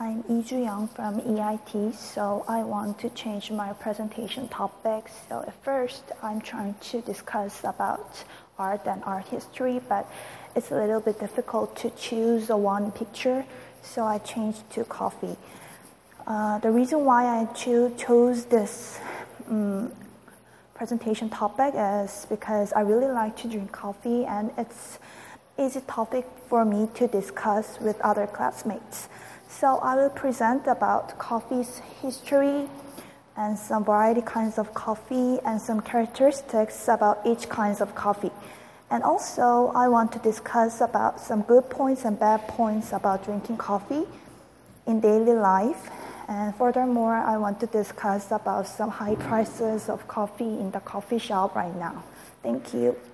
I'm Lee Ju-young from EIT, so I want to change my presentation topic. So at first, I'm trying to discuss about art and art history, but it's a little bit difficult to choose one picture, so I changed to coffee. The reason why I chose this presentation topic is because I really like to drink coffee, and it's easy topic for me to discuss with other classmates. So I will present about coffee's history and some variety kinds of coffee and some characteristics about each kinds of coffee. And also I want to discuss about some good points and bad points about drinking coffee in daily life. And furthermore, I want to discuss about some high prices of coffee in the coffee shop right now. Thank you.